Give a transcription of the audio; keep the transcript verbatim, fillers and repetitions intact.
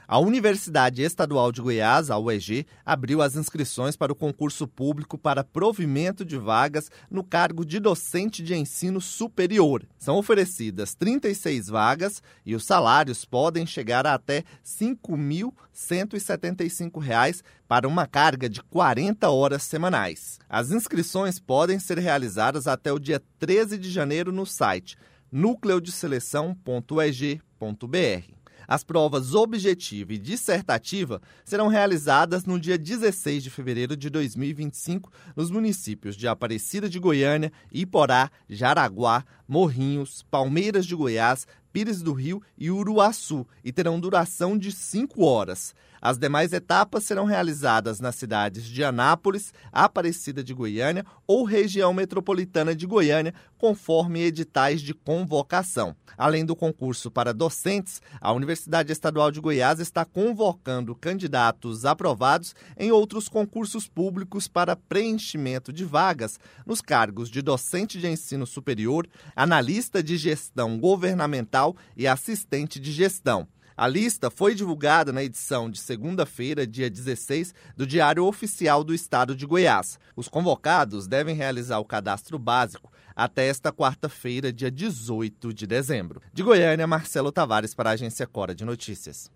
A Universidade Estadual de Goiás, a U E G, abriu as inscrições para o concurso público para provimento de vagas no cargo de docente de ensino superior. São oferecidas trinta e seis vagas e os salários podem chegar a até cinco mil cento e setenta e cinco reais para uma carga de quarenta horas semanais. As inscrições podem ser realizadas até o dia treze de janeiro no site núcleo de seleção ponto u e g ponto b r. As provas objetiva e dissertativa serão realizadas no dia dezesseis de fevereiro de dois mil e vinte e cinco nos municípios de Aparecida de Goiânia, Iporá, Jaraguá, Morrinhos, Palmeiras de Goiás, Pires do Rio e Uruaçu e terão duração de cinco horas. As demais etapas serão realizadas nas cidades de Anápolis, Aparecida de Goiânia ou região metropolitana de Goiânia, conforme editais de convocação. Além do concurso para docentes, a Universidade Estadual de Goiás está convocando candidatos aprovados em outros concursos públicos para preenchimento de vagas nos cargos de docente de ensino superior, analista de gestão governamental e assistente de gestão. A lista foi divulgada na edição de segunda-feira, dia dezesseis, do Diário Oficial do Estado de Goiás. Os convocados devem realizar o cadastro básico até esta quarta-feira, dia dezoito de dezembro. De Goiânia, Marcelo Tavares para a Agência Cora de Notícias.